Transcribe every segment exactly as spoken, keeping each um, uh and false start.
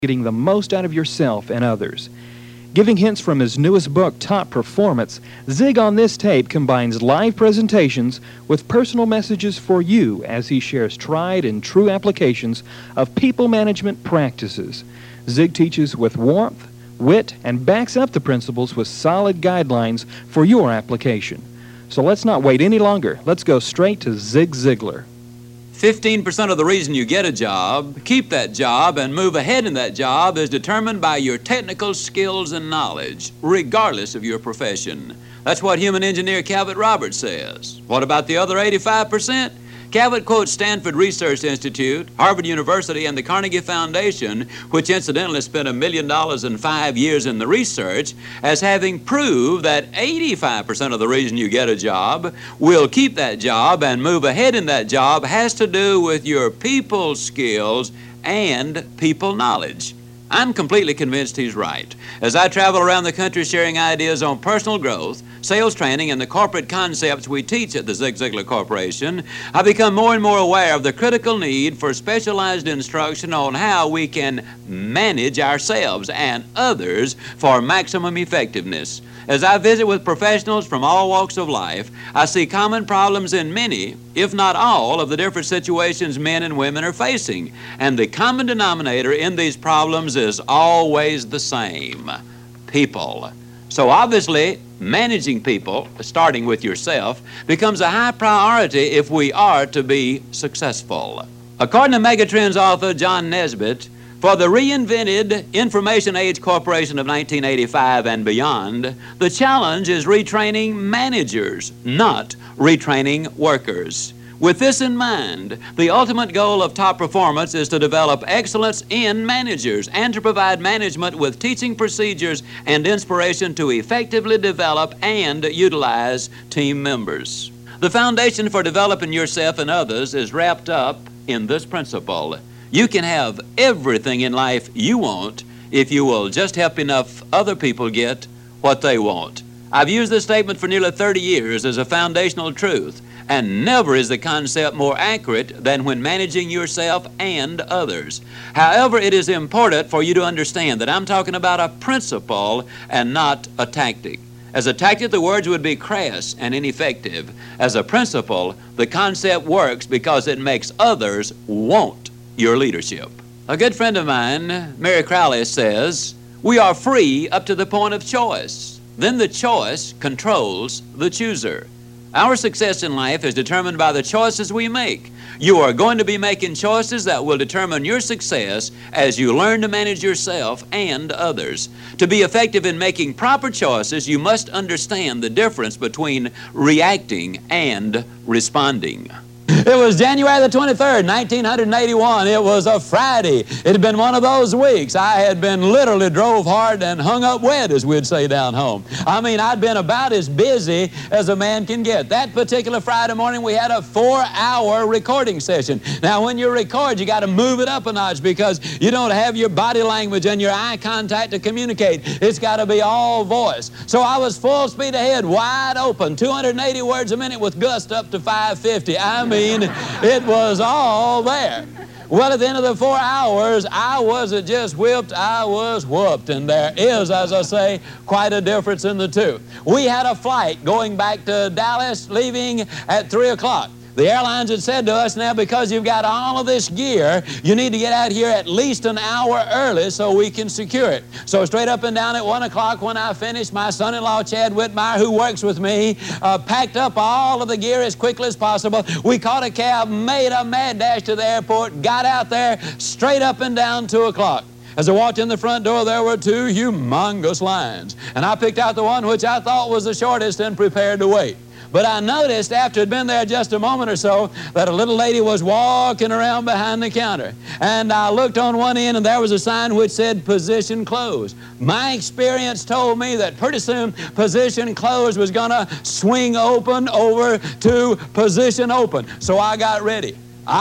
getting the most out of yourself and others. Giving hints from his newest book, Top Performance, Zig on this tape combines live presentations with personal messages for you as he shares tried and true applications of people management practices. Zig teaches with warmth, wit, and backs up the principles with solid guidelines for your application. So let's not wait any longer. Let's go straight to Zig Ziglar. fifteen percent of the reason you get a job, keep that job, and move ahead in that job is determined by your technical skills and knowledge, regardless of your profession. That's what human engineer Calvert Roberts says. What about the other eighty-five percent? Calvert quotes Stanford Research Institute, Harvard University, and the Carnegie Foundation, which incidentally spent a million dollars in five years in the research, as having proved that eighty-five percent of the reason you get a job, will keep that job, and move ahead in that job has to do with your people skills and people knowledge. I'm completely convinced he's right. As I travel around the country sharing ideas on personal growth, sales training, and the corporate concepts we teach at the Zig Ziglar Corporation, I become more and more aware of the critical need for specialized instruction on how we can manage ourselves and others for maximum effectiveness. As I visit with professionals from all walks of life, I see common problems in many, if not all, of the different situations men and women are facing. And the common denominator in these problems is always the same: people. So obviously, managing people, starting with yourself, becomes a high priority if we are to be successful. According to Megatrends author John Nesbitt, for the reinvented Information Age Corporation of nineteen eighty-five and beyond, the challenge is retraining managers, not retraining workers. With this in mind, the ultimate goal of Top Performance is to develop excellence in managers and to provide management with teaching procedures and inspiration to effectively develop and utilize team members. The foundation for developing yourself and others is wrapped up in this principle: you can have everything in life you want if you will just help enough other people get what they want. I've used this statement for nearly thirty years as a foundational truth, and never is the concept more accurate than when managing yourself and others. However, it is important for you to understand that I'm talking about a principle and not a tactic. As a tactic, the words would be crass and ineffective. As a principle, the concept works because it makes others want your leadership. A good friend of mine, Mary Crowley, says, "We are free up to the point of choice. Then the choice controls the chooser." Our success in life is determined by the choices we make. You are going to be making choices that will determine your success as you learn to manage yourself and others. To be effective in making proper choices, you must understand the difference between reacting and responding. It was January the twenty-third, nineteen eighty-one. It was a Friday. It had been one of those weeks. I had been literally drove hard and hung up wet, as we'd say down home. I mean, I'd been about as busy as a man can get. That particular Friday morning, we had a four-hour recording session. Now, when you record, you got to move it up a notch because you don't have your body language and your eye contact to communicate. It's got to be all voice. So I was full speed ahead, wide open, two hundred eighty words a minute with gust up to five fifty. I mean, it was all there. Well, at the end of the four hours, I wasn't just whipped, I was whooped. And there is, as I say, quite a difference in the two. We had a flight going back to Dallas, leaving at three o'clock. The airlines had said to us, now because you've got all of this gear, you need to get out here at least an hour early so we can secure it. So straight up and down at one o'clock when I finished, my son-in-law, Chad Whitmire, who works with me, uh, packed up all of the gear as quickly as possible. We caught a cab, made a mad dash to the airport, got out there straight up and down two o'clock. As I walked in the front door, there were two humongous lines. And I picked out the one which I thought was the shortest and prepared to wait. But I noticed after I'd been there just a moment or so that a little lady was walking around behind the counter. And I looked on one end and there was a sign which said position closed. My experience told me that pretty soon position closed was going to swing open over to position open. So I got ready.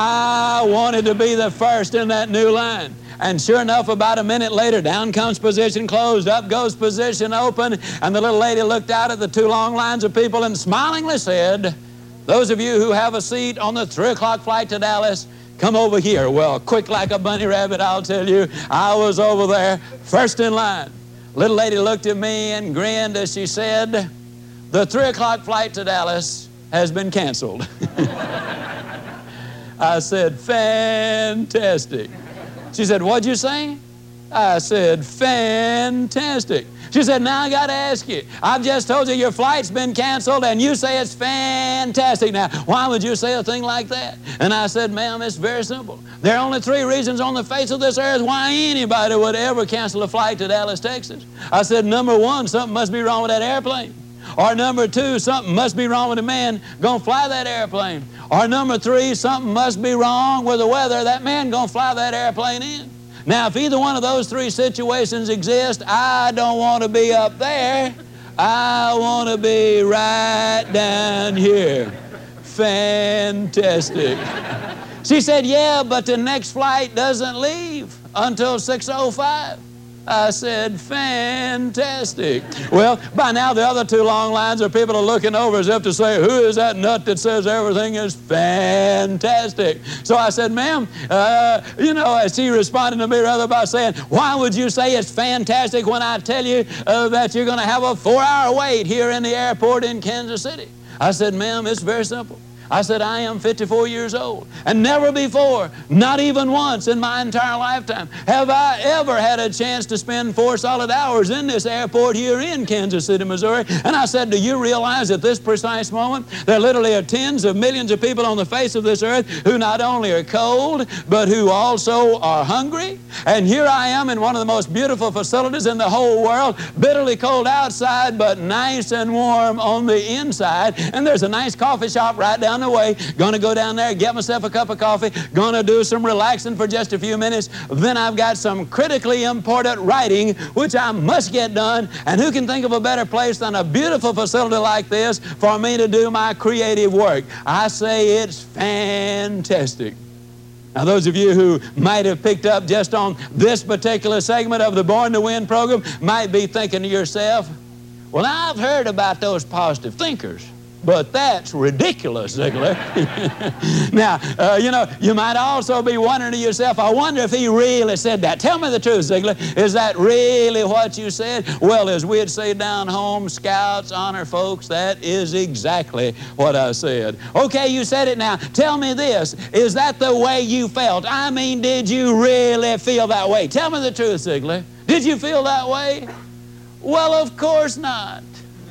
I wanted to be the first in that new line. And sure enough, about a minute later, down comes position closed, up goes position open, and the little lady looked out at the two long lines of people and smilingly said, "Those of you who have a seat on the three o'clock flight to Dallas, come over here. Well, quick like a bunny rabbit, I'll tell you, I was over there first in line. Little lady looked at me and grinned as she said, the three o'clock flight to Dallas has been canceled. I said, fantastic. She said, what'd you say? I said, fantastic. She said, now I got to ask you, I've just told you your flight's been canceled and you say it's fantastic. Now, why would you say a thing like that? And I said, ma'am, it's very simple. There are only three reasons on the face of this earth why anybody would ever cancel a flight to Dallas, Texas. I said, number one, something must be wrong with that airplane. Or number two, something must be wrong with the man gonna fly that airplane. Or number three, something must be wrong with the weather that man gonna fly that airplane in. Now, if either one of those three situations exist, I don't want to be up there. I want to be right down here. Fantastic. She said, yeah, but the next flight doesn't leave until six oh five. I said, fantastic. Well, by now the other two long lines of people are looking over as if to say, who is that nut that says everything is fantastic? So I said, ma'am, uh, you know, as she responded to me rather by saying, why would you say it's fantastic when I tell you uh, that you're going to have a four-hour wait here in the airport in Kansas City? I said, ma'am, it's very simple. I said, I am fifty-four years old, and never before, not even once in my entire lifetime, have I ever had a chance to spend four solid hours in this airport here in Kansas City, Missouri. And I said, do you realize at this precise moment, there literally are tens of millions of people on the face of this earth who not only are cold, but who also are hungry? And here I am in one of the most beautiful facilities in the whole world, bitterly cold outside, but nice and warm on the inside. And there's a nice coffee shop right down the way. Gonna go down there, get myself a cup of coffee, gonna do some relaxing for just a few minutes. Then I've got some critically important writing which I must get done. And who can think of a better place than a beautiful facility like this for me to do my creative work? I say it's fantastic. Now, those of you who might have picked up just on this particular segment of the Born to Win program might be thinking to yourself, well, I've heard about those positive thinkers, but that's ridiculous, Ziglar. Now, uh, you know, you might also be wondering to yourself, I wonder if he really said that. Tell me the truth, Ziglar. Is that really what you said? Well, as we'd say down home, Scouts, honor folks, that is exactly what I said. Okay, you said it now. Tell me this. Is that the way you felt? I mean, did you really feel that way? Tell me the truth, Ziglar. Did you feel that way? Well, of course not.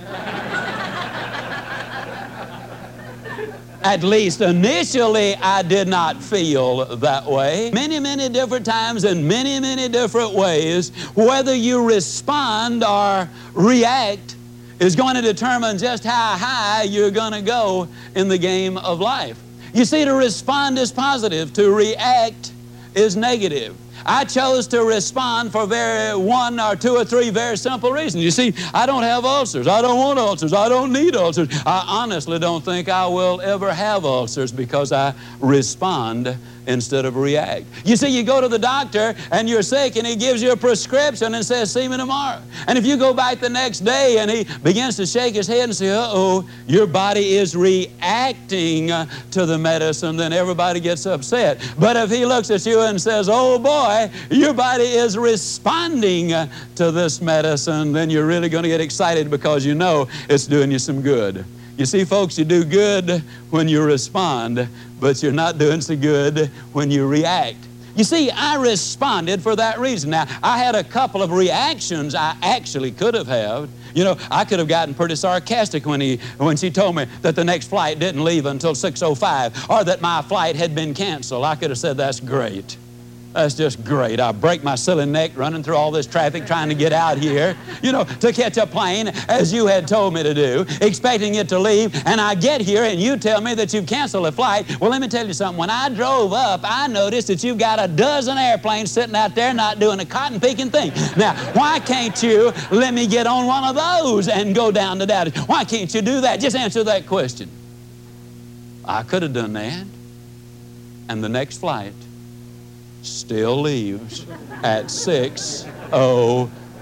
At least initially, I did not feel that way. Many, many different times in many, many different ways, whether you respond or react is going to determine just how high you're going to go in the game of life. You see, to respond is positive. To react is negative. I chose to respond for very one or two or three very simple reasons. You see, I don't have ulcers. I don't want ulcers. I don't need ulcers. I honestly don't think I will ever have ulcers because I respond instead of react. You see, you go to the doctor and you're sick and he gives you a prescription and says, see me tomorrow. And if you go back the next day and he begins to shake his head and say, uh-oh, your body is reacting uh, to the medicine, then everybody gets upset. But if he looks at you and says, oh boy, your body is responding uh, to this medicine, then you're really going to get excited because you know it's doing you some good. You see, folks, you do good when you respond, but you're not doing so good when you react. You see, I responded for that reason. Now, I had a couple of reactions I actually could have had. You know, I could have gotten pretty sarcastic when, he, when she told me that the next flight didn't leave until six oh five, or that my flight had been canceled. I could have said, that's great. That's just great. I break my silly neck running through all this traffic trying to get out here, you know, to catch a plane as you had told me to do, expecting it to leave, and I get here and you tell me that you've canceled a flight. Well, let me tell you something. When I drove up, I noticed that you've got a dozen airplanes sitting out there not doing a cotton picking thing. Now, why can't you let me get on one of those and go down to Dallas? Why can't you do that? Just answer that question. I could have done that, and the next flight still leaves at six oh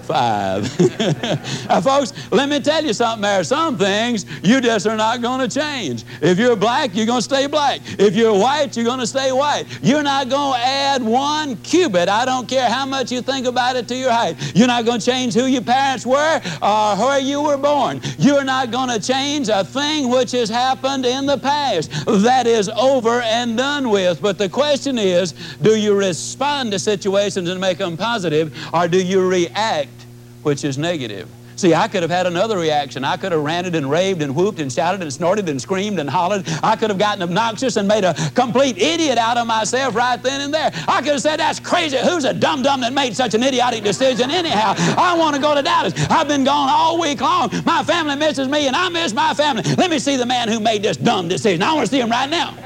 five. Now, folks, let me tell you something. There are some things you just are not going to change. If you're black, you're going to stay black. If you're white, you're going to stay white. You're not going to add one cubit. I don't care how much you think about it to your height. You're not going to change who your parents were or where you were born. You're not going to change a thing which has happened in the past. That is over and done with. But the question is, do you respond to situations and make them positive, or do you react, which is negative? See, I could have had another reaction. I could have ranted and raved and whooped and shouted and snorted and screamed and hollered. I could have gotten obnoxious and made a complete idiot out of myself right then and there. I could have said, that's crazy. Who's a dum-dum that made such an idiotic decision anyhow? I want to go to Dallas. I've been gone all week long. My family misses me and I miss my family. Let me see the man who made this dumb decision. I want to see him right now.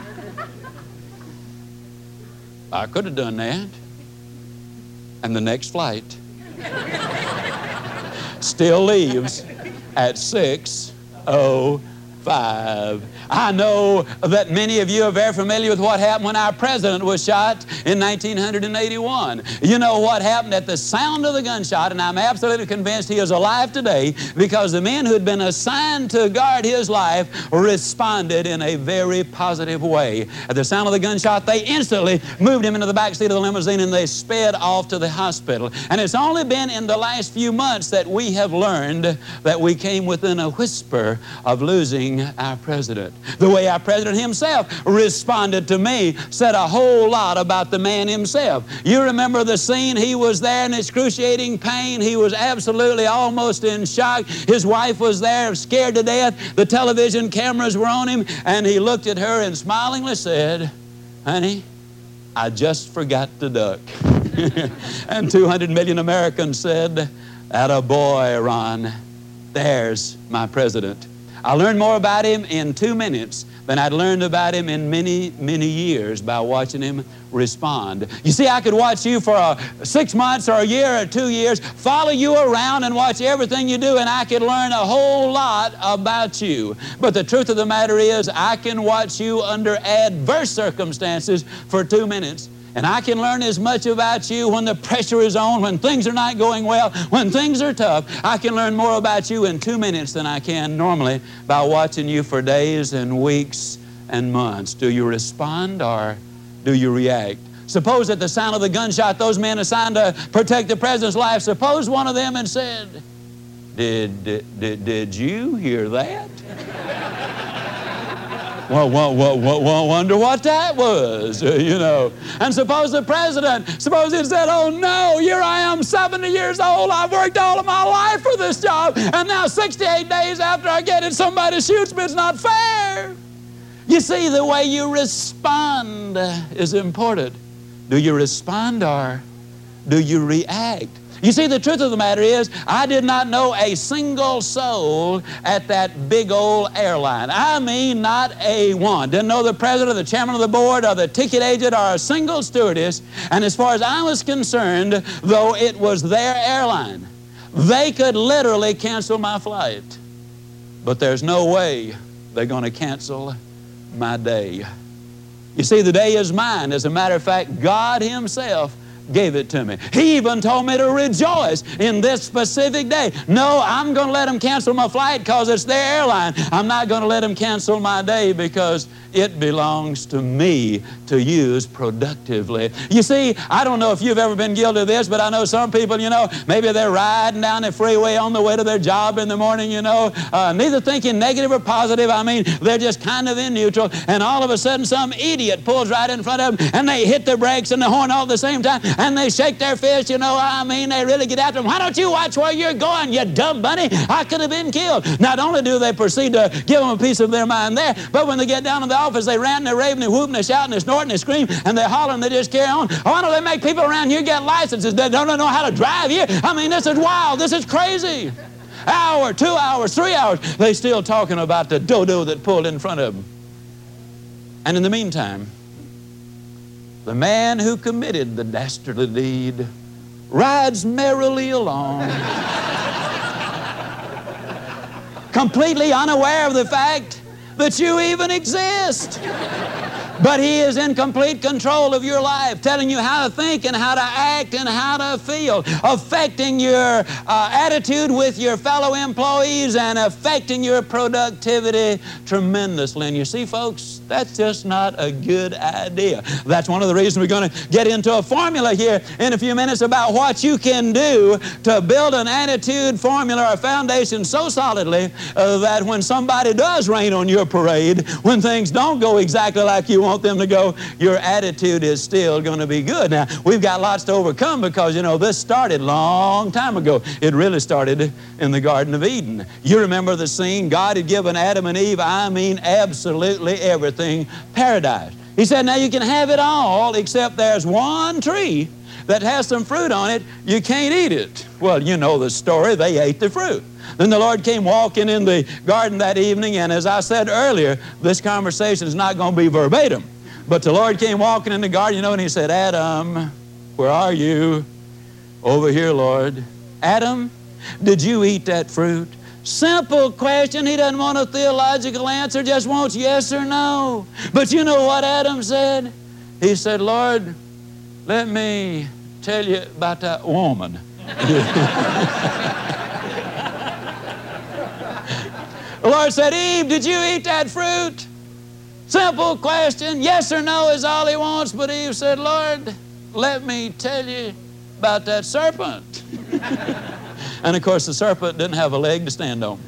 I could have done that. And the next flight still leaves at six oh five. I know that many of you are very familiar with what happened when our president was shot in nineteen eighty-one. You know what happened at the sound of the gunshot, and I'm absolutely convinced he is alive today because the men who had been assigned to guard his life responded in a very positive way. At the sound of the gunshot, they instantly moved him into the back seat of the limousine and they sped off to the hospital. And it's only been in the last few months that we have learned that we came within a whisper of losing our president. The way our president himself responded to me said a whole lot about the man himself. You remember the scene? He was there in excruciating pain. He was absolutely almost in shock. His wife was there, scared to death. The television cameras were on him, and he looked at her and smilingly said, "Honey, I just forgot to duck." And two hundred million Americans said, "Atta boy, Ron. There's my president." I learned more about him in two minutes than I'd learned about him in many, many years by watching him respond. You see, I could watch you for uh, six months or a year or two years, follow you around and watch everything you do, and I could learn a whole lot about you. But the truth of the matter is, I can watch you under adverse circumstances for two minutes. And I can learn as much about you when the pressure is on, when things are not going well, when things are tough. I can learn more about you in two minutes than I can normally by watching you for days and weeks and months. Do you respond or do you react? Suppose at the sound of the gunshot, those men assigned to protect the president's life, suppose one of them had said, Did, did, did, did you hear that? Well, well, well, well, well, wonder what that was, uh, you know. And suppose the president, suppose he said, "Oh no, here I am, seventy years old, I've worked all of my life for this job, and now sixty-eight days after I get it, somebody shoots me, it's not fair." You see, the way you respond is important. Do you respond or do you react? You see, the truth of the matter is, I did not know a single soul at that big old airline. I mean, not a one. Didn't know the president or the chairman of the board or the ticket agent or a single stewardess. And as far as I was concerned, though it was their airline, they could literally cancel my flight. But there's no way they're going to cancel my day. You see, the day is mine. As a matter of fact, God Himself gave it to me. He even told me to rejoice in this specific day. No, I'm going to let them cancel my flight because it's their airline. I'm not going to let them cancel my day because it belongs to me to use productively. You see, I don't know if you've ever been guilty of this, but I know some people, you know, maybe they're riding down the freeway on the way to their job in the morning, you know, uh, neither thinking negative or positive. I mean, they're just kind of in neutral, and all of a sudden some idiot pulls right in front of them, and they hit the brakes and the horn all at the same time, and they shake their fist, you know, I mean, they really get after them. Why don't you watch where you're going, you dumb bunny? I could have been killed. Not only do they proceed to give them a piece of their mind there, but when they get down to the office, they rant and they're raving, they're whooping, they're shouting, they're snorting, they scream, and they're hollering, they just carry on. Why don't they make people around here get licenses that don't know how to drive here? I mean, this is wild. This is crazy. Hour, two hours, three hours, they still talking about the dodo that pulled in front of them. And in the meantime, the man who committed the dastardly deed rides merrily along, completely unaware of the fact that you even exist. But He is in complete control of your life, telling you how to think and how to act and how to feel, affecting your uh, attitude with your fellow employees and affecting your productivity tremendously. And you see, folks, that's just not a good idea. That's one of the reasons we're going to get into a formula here in a few minutes about what you can do to build an attitude formula or foundation so solidly uh, that when somebody does rain on your parade, when things don't go exactly like you want them to go, your attitude is still going to be good. Now, we've got lots to overcome because, you know, this started a long time ago. It really started in the Garden of Eden. You remember the scene? God had given Adam and Eve, I mean absolutely everything, paradise. He said, now you can have it all except there's one tree that has some fruit on it. You can't eat it. Well, you know the story. They ate the fruit. Then the Lord came walking in the garden that evening, and as I said earlier, this conversation is not going to be verbatim. But the Lord came walking in the garden, you know, and He said, Adam, where are you? Over here, Lord. Adam, did you eat that fruit? Simple question. He doesn't want a theological answer, just wants yes or no. But you know what Adam said? He said, Lord, let me tell you about that woman. The Lord said, Eve, did you eat that fruit? Simple question. Yes or no is all he wants. But Eve said, Lord, let me tell you about that serpent. And of course, the serpent didn't have a leg to stand on.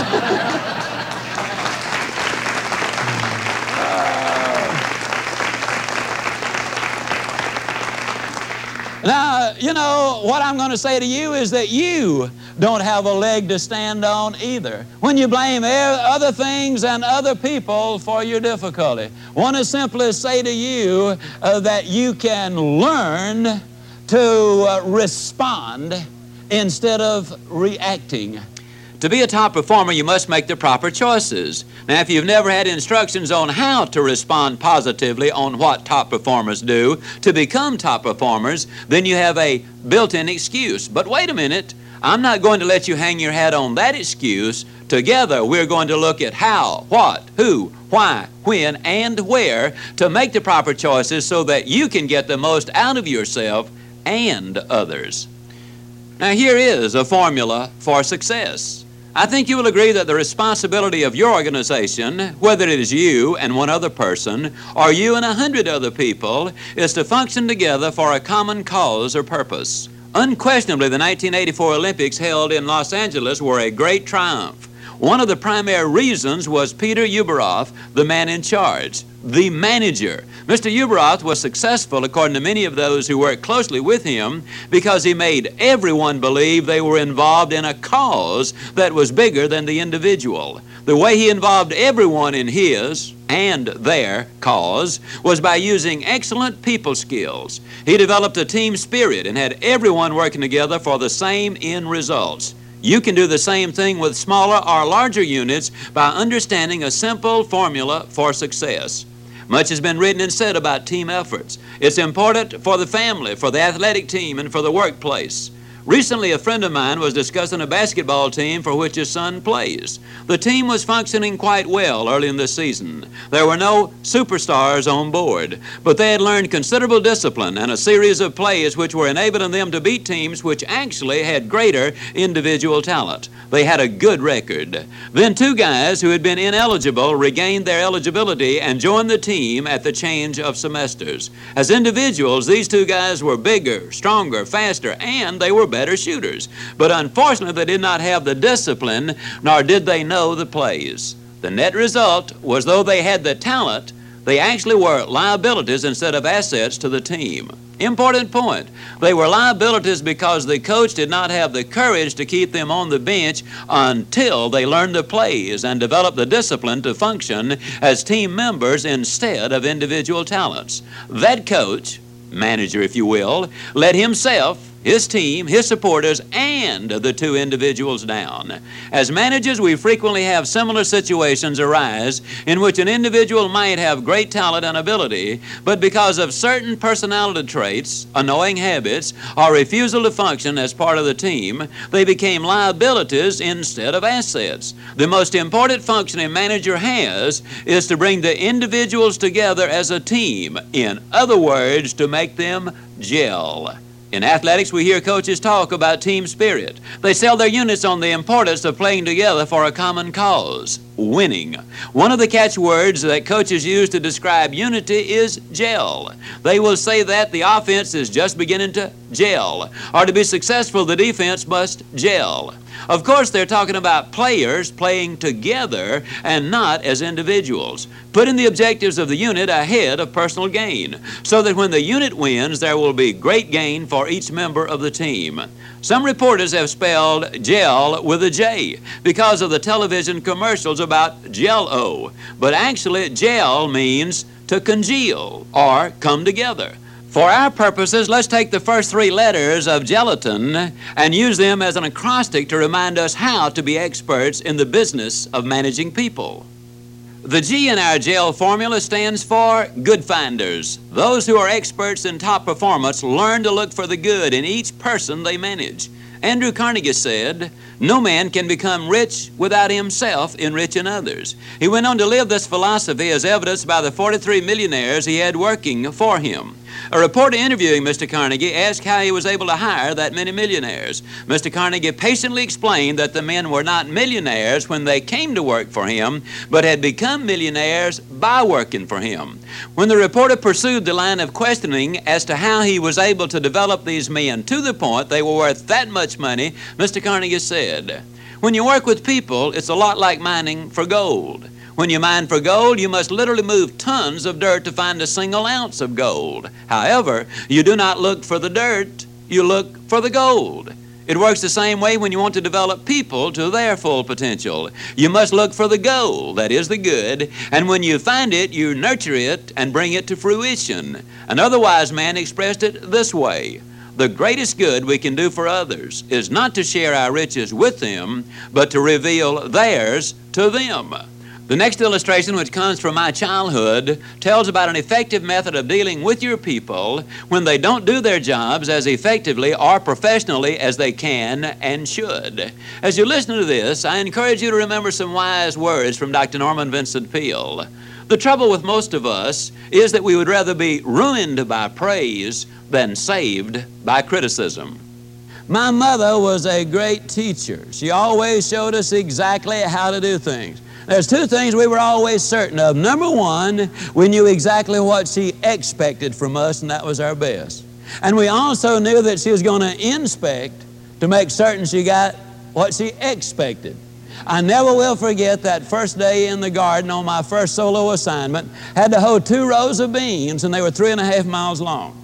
Now, you know, what I'm going to say to you is that you don't have a leg to stand on either. When you blame other things and other people for your difficulty, I want to simply say to you uh, that you can learn to uh, respond instead of reacting. To be a top performer, you must make the proper choices. Now, if you've never had instructions on how to respond positively on what top performers do to become top performers, then you have a built-in excuse. But wait a minute, I'm not going to let you hang your hat on that excuse. Together, we're going to look at how, what, who, why, when, and where to make the proper choices so that you can get the most out of yourself and others. Now, here is a formula for success. I think you will agree that the responsibility of your organization, whether it is you and one other person, or you and a hundred other people, is to function together for a common cause or purpose. Unquestionably, the nineteen eighty-four Olympics held in Los Angeles were a great triumph. One of the primary reasons was Peter Ueberroth, the man in charge, the manager. Mister Ueberroth was successful, according to many of those who worked closely with him, because he made everyone believe they were involved in a cause that was bigger than the individual. The way he involved everyone in his and their cause was by using excellent people skills. He developed a team spirit and had everyone working together for the same end results. You can do the same thing with smaller or larger units by understanding a simple formula for success. Much has been written and said about team efforts. It's important for the family, for the athletic team, and for the workplace. Recently, a friend of mine was discussing a basketball team for which his son plays. The team was functioning quite well early in the season. There were no superstars on board, but they had learned considerable discipline and a series of plays which were enabling them to beat teams which actually had greater individual talent. They had a good record. Then two guys who had been ineligible regained their eligibility and joined the team at the change of semesters. As individuals, these two guys were bigger, stronger, faster, and they were better shooters. But unfortunately, they did not have the discipline, nor did they know the plays. The net result was, though they had the talent, they actually were liabilities instead of assets to the team. Important point. They were liabilities because the coach did not have the courage to keep them on the bench until they learned the plays and developed the discipline to function as team members instead of individual talents. That coach, manager if you will, let himself his team, his supporters, and the two individuals down. As managers, we frequently have similar situations arise in which an individual might have great talent and ability, but because of certain personality traits, annoying habits, or refusal to function as part of the team, they became liabilities instead of assets. The most important function a manager has is to bring the individuals together as a team. In other words, to make them gel. In athletics, we hear coaches talk about team spirit. They sell their units on the importance of playing together for a common cause, winning. One of the catchwords that coaches use to describe unity is gel. They will say that the offense is just beginning to gel, or to be successful, the defense must gel. Of course, they're talking about players playing together and not as individuals, putting the objectives of the unit ahead of personal gain, so that when the unit wins, there will be great gain for each member of the team. Some reporters have spelled gel with a J because of the television commercials about Jell-O, but actually gel means to congeal or come together. For our purposes, let's take the first three letters of gelatin and use them as an acrostic to remind us how to be experts in the business of managing people. The G in our GEL formula stands for good finders. Those who are experts in top performance learn to look for the good in each person they manage. Andrew Carnegie said, "No man can become rich without himself enriching others." He went on to live this philosophy as evidenced by the forty-three millionaires he had working for him. A reporter interviewing Mister Carnegie asked how he was able to hire that many millionaires. Mister Carnegie patiently explained that the men were not millionaires when they came to work for him, but had become millionaires by working for him. When the reporter pursued the line of questioning as to how he was able to develop these men to the point they were worth that much money, Mister Carnegie said, "When you work with people, it's a lot like mining for gold. When you mine for gold, you must literally move tons of dirt to find a single ounce of gold. However, you do not look for the dirt, you look for the gold. It works the same way when you want to develop people to their full potential. You must look for the gold, that is the good, and when you find it, you nurture it and bring it to fruition." Another wise man expressed it this way: "The greatest good we can do for others is not to share our riches with them, but to reveal theirs to them." The next illustration, which comes from my childhood, tells about an effective method of dealing with your people when they don't do their jobs as effectively or professionally as they can and should. As you listen to this, I encourage you to remember some wise words from Doctor Norman Vincent Peale. The trouble with most of us is that we would rather be ruined by praise than saved by criticism. My mother was a great teacher. She always showed us exactly how to do things. There's two things we were always certain of. Number one, we knew exactly what she expected from us, and that was our best. And we also knew that she was going to inspect to make certain she got what she expected. I never will forget that first day in the garden on my first solo assignment. Had to hoe two rows of beans, and they were three and a half miles long.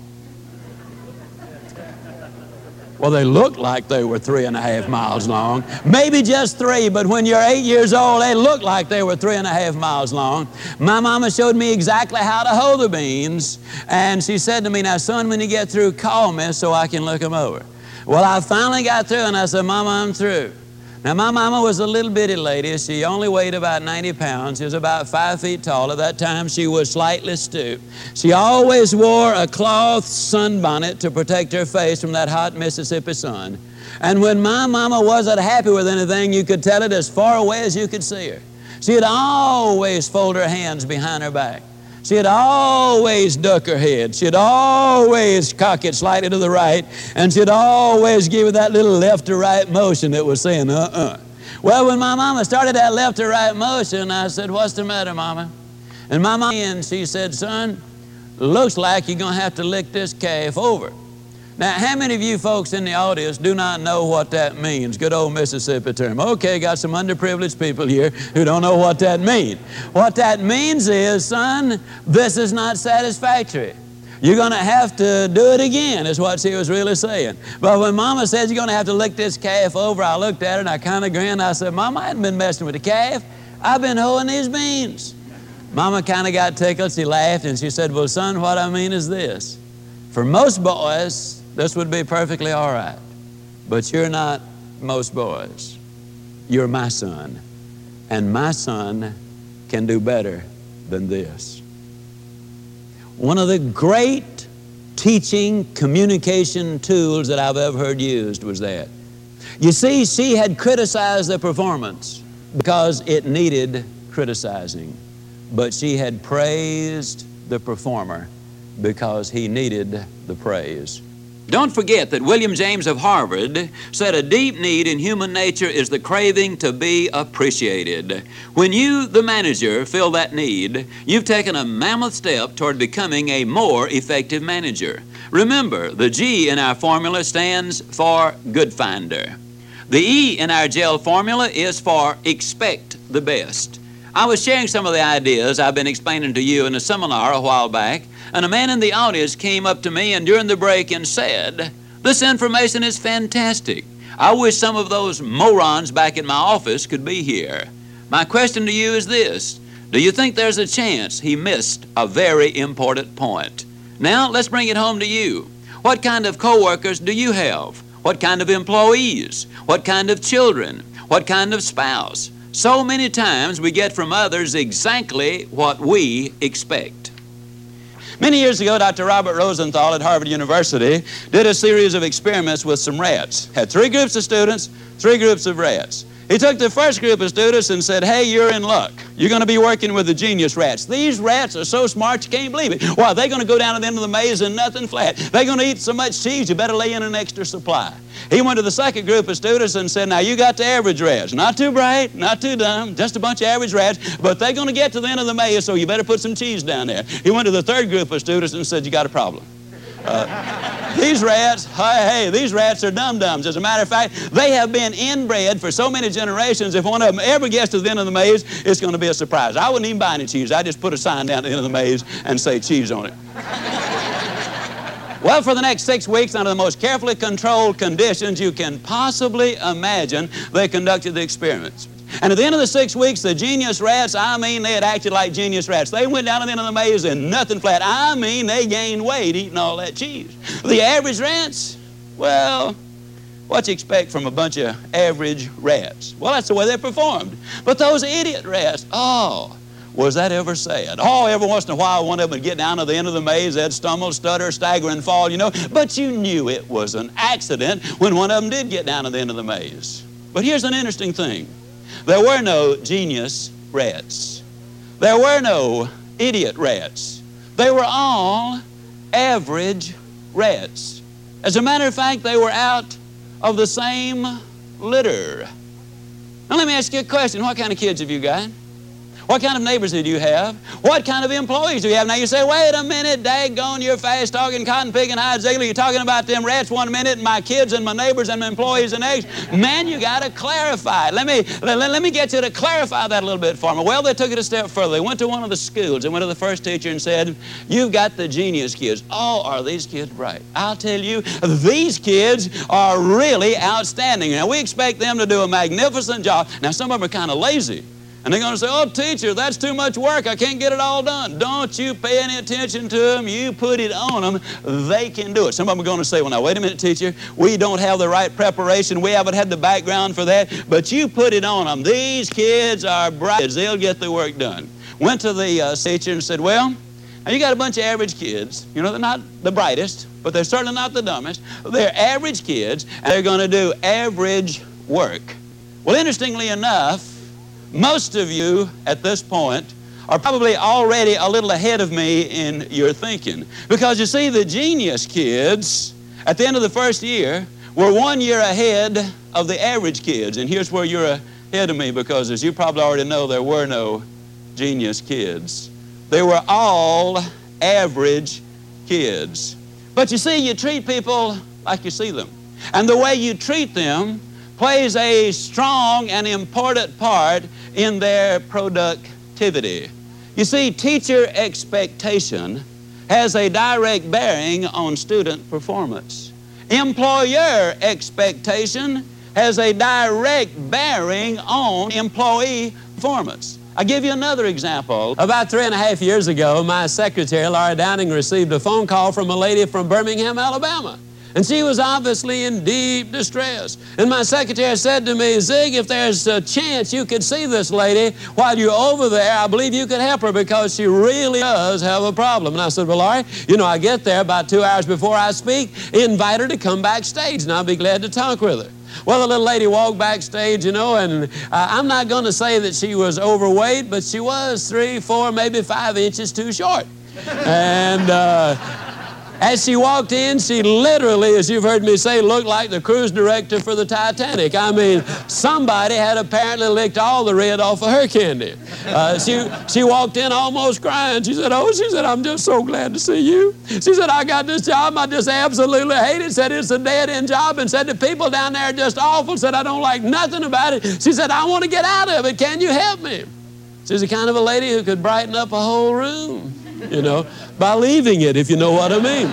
Well, they looked like they were three and a half miles long. Maybe just three, but when you're eight years old, they look like they were three and a half miles long. My mama showed me exactly how to hoe the beans, and she said to me, "Now, son, when you get through, call me so I can look them over." Well, I finally got through, and I said, "Mama, I'm through." Now, my mama was a little bitty lady. She only weighed about ninety pounds. She was about five feet tall. At that time, she was slightly stooped. She always wore a cloth sunbonnet to protect her face from that hot Mississippi sun. And when my mama wasn't happy with anything, you could tell it as far away as you could see her. She'd always fold her hands behind her back. She'd always duck her head. She'd always cock it slightly to the right, and she'd always give it that little left to right motion that was saying, uh-uh. Well, when my mama started that left to right motion, I said, "What's the matter, Mama?" And my mama, and she said, "Son, looks like you're going to have to lick this calf over." Now, how many of you folks in the audience do not know what that means? Good old Mississippi term. Okay, got some underprivileged people here who don't know what that means. What that means is, son, this is not satisfactory. You're going to have to do it again, is what she was really saying. But when Mama said, "You're going to have to lick this calf over," I looked at her and I kind of grinned. I said, "Mama, I hadn't been messing with the calf. I've been hoeing these beans." Mama kind of got tickled. She laughed and she said, "Well, son, what I mean is this. For most boys, this would be perfectly all right. But you're not most boys. You're my son. And my son can do better than this. One of the great teaching communication tools that I've ever heard used was that. You see, she had criticized the performance because it needed criticizing. But she had praised the performer because he needed the praise. Don't forget that William James of Harvard said a deep need in human nature is the craving to be appreciated. When you, the manager, feel that need, you've taken a mammoth step toward becoming a more effective manager. Remember, the G in our formula stands for Good Finder. The E in our GEL formula is for Expect the Best. I was sharing some of the ideas I've been explaining to you in a seminar a while back, and a man in the audience came up to me and during the break and said, "This information is fantastic. I wish some of those morons back in my office could be here." My question to you is this: do you think there's a chance he missed a very important point? Now, let's bring it home to you. What kind of coworkers do you have? What kind of employees? What kind of children? What kind of spouse? So many times we get from others exactly what we expect. Many years ago, Doctor Robert Rosenthal at Harvard University did a series of experiments with some rats. Had three groups of students, three groups of rats. He took the first group of students and said, "Hey, you're in luck. You're going to be working with the genius rats. These rats are so smart you can't believe it. Why, they're going to go down to the end of the maze and nothing flat. They're going to eat so much cheese you better lay in an extra supply." He went to the second group of students and said, "Now you got the average rats. Not too bright, not too dumb, just a bunch of average rats, but they're going to get to the end of the maze, so you better put some cheese down there." He went to the third group of students and said, "You got a problem. Uh, these rats, hey, hey, these rats are dum-dums. As a matter of fact, they have been inbred for so many generations, if one of them ever gets to the end of the maze, it's going to be a surprise. I wouldn't even buy any cheese. I just put a sign down at the end of the maze and say cheese on it." Well, for the next six weeks, under the most carefully controlled conditions you can possibly imagine, they conducted the experiments. And at the end of the six weeks, the genius rats, I mean, they had acted like genius rats. They went down to the end of the maze and nothing flat. I mean, they gained weight eating all that cheese. The average rats, well, what you expect from a bunch of average rats? Well, that's the way they performed. But those idiot rats, oh, was that ever sad? Oh, every once in a while, one of them would get down to the end of the maze. They'd stumble, stutter, stagger, and fall, you know. But you knew it was an accident when one of them did get down to the end of the maze. But here's an interesting thing. There were no genius rats. There were no idiot rats. They were all average rats. As a matter of fact, they were out of the same litter. Now let me ask you a question. What kind of kids have you got? What kind of neighbors do you have? What kind of employees do you have? Now you say, wait a minute, daggone, you're fast-talking, cotton-picking, hide-ziggler. You're talking about them rats one minute and my kids and my neighbors and my employees the next. Man, you got to clarify. Let me, let, let me get you to clarify that a little bit for me. Well, they took it a step further. They went to one of the schools and went to the first teacher and said, "You've got the genius kids." Oh, are these kids bright? I'll tell you, these kids are really outstanding. Now, we expect them to do a magnificent job. Now, some of them are kind of lazy. And they're going to say, "Oh, teacher, that's too much work. I can't get it all done." Don't you pay any attention to them. You put it on them. They can do it. Some of them are going to say, "Well, now, wait a minute, teacher. We don't have the right preparation. We haven't had the background for that." But you put it on them. These kids are bright. They'll get the work done. Went to the uh, teacher and said, "Well, now you got a bunch of average kids. You know, they're not the brightest, but they're certainly not the dumbest. They're average kids, and they're going to do average work." Well, interestingly enough, most of you at this point are probably already a little ahead of me in your thinking. Because you see, the genius kids at the end of the first year were one year ahead of the average kids. And here's where you're ahead of me, because as you probably already know, there were no genius kids. They were all average kids. But you see, you treat people like you see them. And the way you treat them plays a strong and important part in their productivity. You see, teacher expectation has a direct bearing on student performance. Employer expectation has a direct bearing on employee performance. I'll give you another example. About three and a half years ago, my secretary, Laura Downing, received a phone call from a lady from Birmingham, Alabama. And she was obviously in deep distress. And my secretary said to me, Zig, if there's a chance you could see this lady while you're over there, I believe you could help her because she really does have a problem. And I said, well, all right, you know, I get there about two hours before I speak, invite her to come backstage, and I'll be glad to talk with her. Well, the little lady walked backstage, you know, and uh, I'm not going to say that she was overweight, but she was three, four, maybe five inches too short. And uh, as she walked in, she literally, as you've heard me say, looked like the cruise director for the Titanic. I mean, somebody had apparently licked all the red off of her candy. Uh, she, she walked in almost crying. She said, oh, she said, I'm just so glad to see you. She said, I got this job I just absolutely hate it. Said it's a dead-end job, and said the people down there are just awful. Said I don't like nothing about it. She said, I want to get out of it. Can you help me? She's the kind of a lady who could brighten up a whole room, you know, by leaving it, if you know what I mean.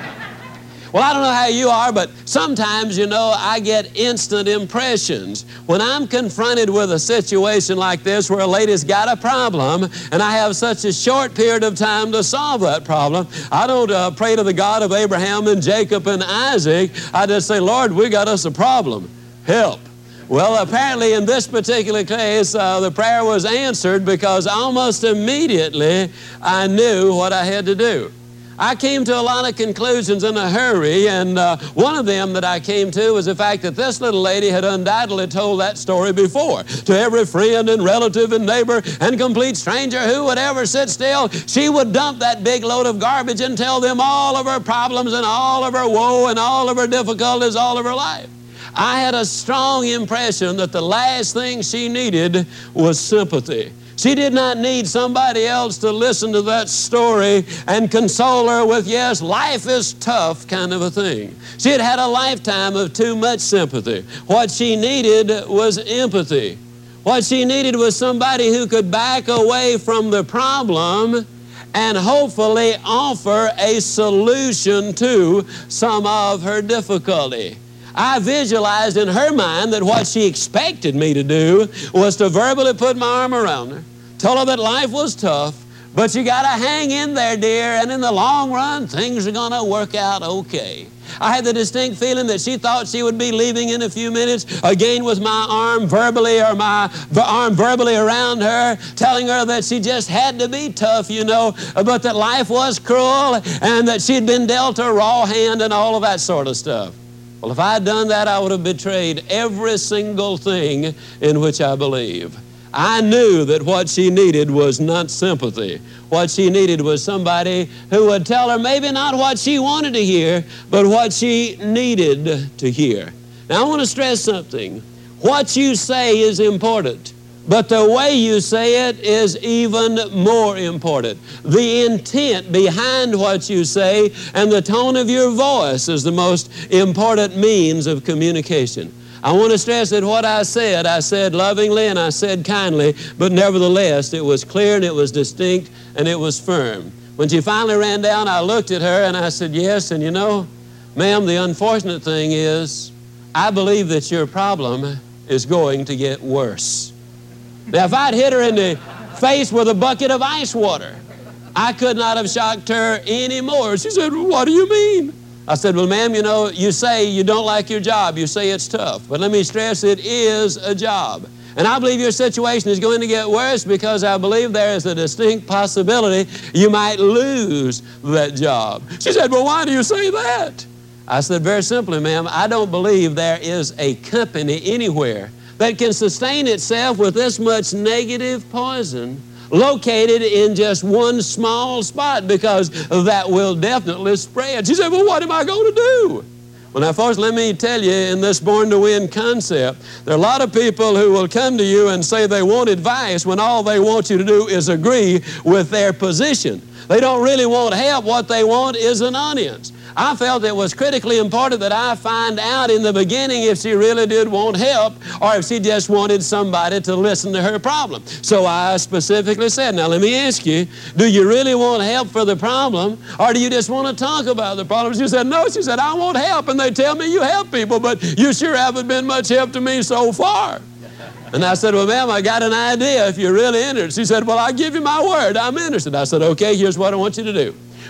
Well, I don't know how you are, but sometimes, you know, I get instant impressions. When I'm confronted with a situation like this where a lady's got a problem and I have such a short period of time to solve that problem, I don't uh, pray to the God of Abraham and Jacob and Isaac. I just say, Lord, we got us a problem. Help. Well, apparently in this particular case, uh, the prayer was answered because almost immediately I knew what I had to do. I came to a lot of conclusions in a hurry, and uh, one of them that I came to was the fact that this little lady had undoubtedly told that story before to every friend and relative and neighbor and complete stranger who would ever sit still. She would dump that big load of garbage and tell them all of her problems and all of her woe and all of her difficulties, all of her life. I had a strong impression that the last thing she needed was sympathy. She did not need somebody else to listen to that story and console her with, yes, life is tough kind of a thing. She had had a lifetime of too much sympathy. What she needed was empathy. What she needed was somebody who could back away from the problem and hopefully offer a solution to some of her difficulty. I visualized in her mind that what she expected me to do was to verbally put my arm around her, tell her that life was tough, but you got to hang in there, dear, and in the long run, things are going to work out okay. I had the distinct feeling that she thought she would be leaving in a few minutes, again with my arm verbally or my arm verbally around her, telling her that she just had to be tough, you know, but that life was cruel and that she'd been dealt a raw hand and all of that sort of stuff. Well, if I had done that, I would have betrayed every single thing in which I believe. I knew that what she needed was not sympathy. What she needed was somebody who would tell her maybe not what she wanted to hear, but what she needed to hear. Now, I want to stress something. What you say is important, but the way you say it is even more important. The intent behind what you say and the tone of your voice is the most important means of communication. I want to stress that what I said, I said lovingly and I said kindly, but nevertheless, it was clear and it was distinct and it was firm. When she finally ran down, I looked at her and I said, yes, and you know, ma'am, the unfortunate thing is, I believe that your problem is going to get worse. Now, if I'd hit her in the face with a bucket of ice water, I could not have shocked her any more. She said, well, what do you mean? I said, well, ma'am, you know, you say you don't like your job. You say it's tough. But let me stress, it is a job. And I believe your situation is going to get worse because I believe there is a distinct possibility you might lose that job. She said, well, why do you say that? I said, very simply, ma'am, I don't believe there is a company anywhere that can sustain itself with this much negative poison located in just one small spot, because that will definitely spread. She said, well, what am I going to do? Well, now, folks, let me tell you, in this Born to Win concept, there are a lot of people who will come to you and say they want advice when all they want you to do is agree with their position. They don't really want help. What they want is an audience. I felt it was critically important that I find out in the beginning if she really did want help or if she just wanted somebody to listen to her problem. So I specifically said, now let me ask you, do you really want help for the problem or do you just want to talk about the problem? She said, no. She said, I want help, and they tell me you help people, but you sure haven't been much help to me so far. And I said, well, ma'am, I got an idea if you're really interested. She said, well, I give you my word, I'm interested. I said, okay, here's what I want you to do.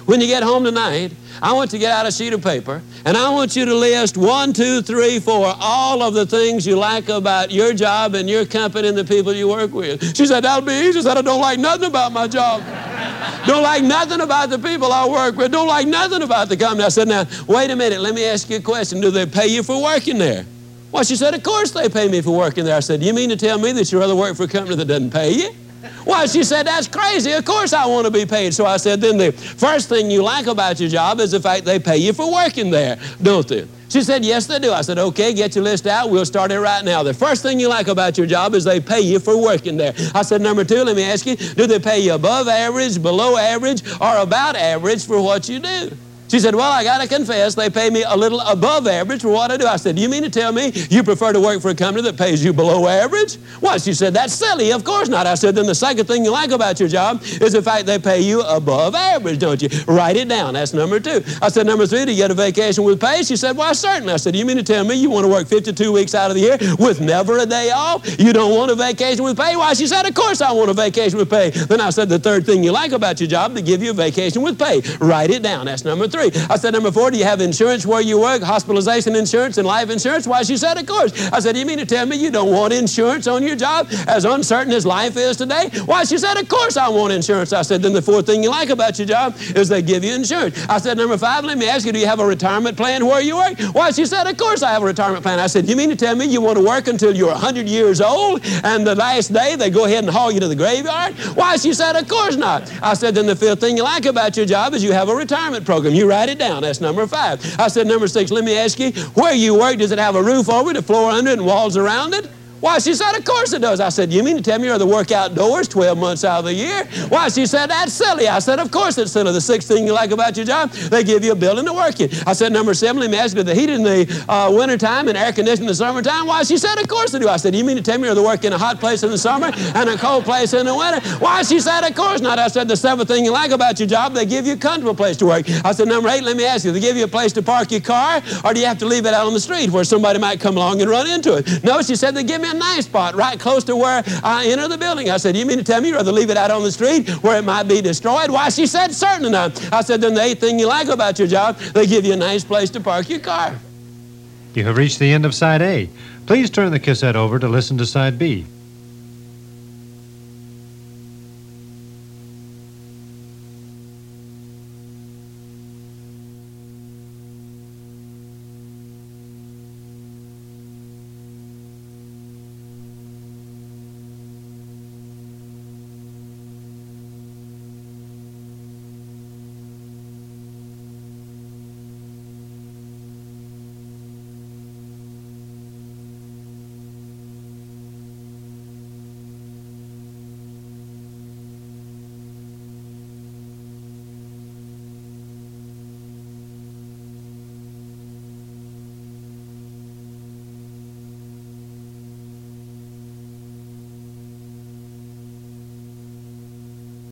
when you get home tonight, I want you to get out a sheet of paper, and I want you to list one, two, three, four, all of the things you like about your job and your company and the people you work with. She said, that'll be easy. I said, I don't like nothing about my job. Don't like nothing about the people I work with. Don't like nothing about the company. I said, now, wait a minute. Let me ask you a question. Do they pay you for working there? Well, she said, of course they pay me for working there. I said, you mean to tell me that you'd rather work for a company that doesn't pay you? Well, she said, that's crazy. Of course I want to be paid. So I said, then the first thing you like about your job is the fact they pay you for working there, don't they? She said, yes, they do. I said, okay, get your list out. We'll start it right now. The first thing you like about your job is they pay you for working there. I said, number two, let me ask you, do they pay you above average, below average, or about average for what you do? She said, well, I got to confess, they pay me a little above average for what I do. I said, do you mean to tell me you prefer to work for a company that pays you below average? Well, she said, that's silly. Of course not. I said, then the second thing you like about your job is the fact they pay you above average, don't you? Write it down. That's number two. I said, number three, do you get a vacation with pay? She said, well, certainly. I said, do you mean to tell me you want to work fifty-two weeks out of the year with never a day off? You don't want a vacation with pay? Why? She said, of course I want a vacation with pay. Then I said, the third thing you like about your job, they give you a vacation with pay. Write it down. That's number three. I said, number four, do you have insurance where you work, hospitalization insurance and life insurance? Why, she said, of course. I said, you mean to tell me you don't want insurance on your job as uncertain as life is today? Why, she said, of course I want insurance. I said, then the fourth thing you like about your job is they give you insurance. I said, number five, let me ask you, do you have a retirement plan where you work? Why, she said, of course I have a retirement plan. I said, you mean to tell me you want to work until you're one hundred years old and the last day they go ahead and haul you to the graveyard? Why, she said, of course not. I said, then the fifth thing you like about your job is you have a retirement program. You write it down. That's number five. I said, number six, let me ask you, where you work, does it have a roof over it, a floor under it, and walls around it? Why, she said, of course it does. I said, you mean to tell me you're to work outdoors twelve months out of the year? Why, she said, that's silly. I said, of course it's silly. The sixth thing you like about your job, they give you a building to work in. I said, number seven, let me ask you, do they heat in the uh, wintertime and air conditioning in the summertime? Why, she said, of course they do. I said, you mean to tell me you're to work in a hot place in the summer and a cold place in the winter? Why, she said, of course not. I said, the seventh thing you like about your job, they give you a comfortable place to work. I said, number eight, let me ask you, they give you a place to park your car, or do you have to leave it out on the street where somebody might come along and run into it? No, she said, they give me a nice spot right close to where I enter the building. I said, you mean to tell me you'd rather leave it out on the street where it might be destroyed? Why, she said, certainly not. I said, then the eighth thing you like about your job, they give you a nice place to park your car. You have reached the end of Side A. Please turn the cassette over to listen to Side B.